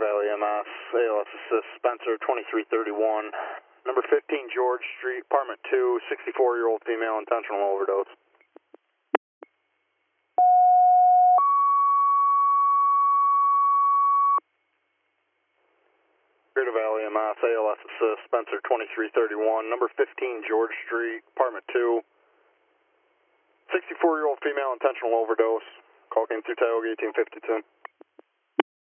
Valley MS, ALS Assist, Spencer, 2331. Number 15 George Street, apartment 2, 64-year-old female, intentional overdose. Greater Valley MS, ALS Assist, Spencer, 2331. Number 15 George Street, apartment 2, 64-year-old female, intentional overdose. Call came through Tioga 1852.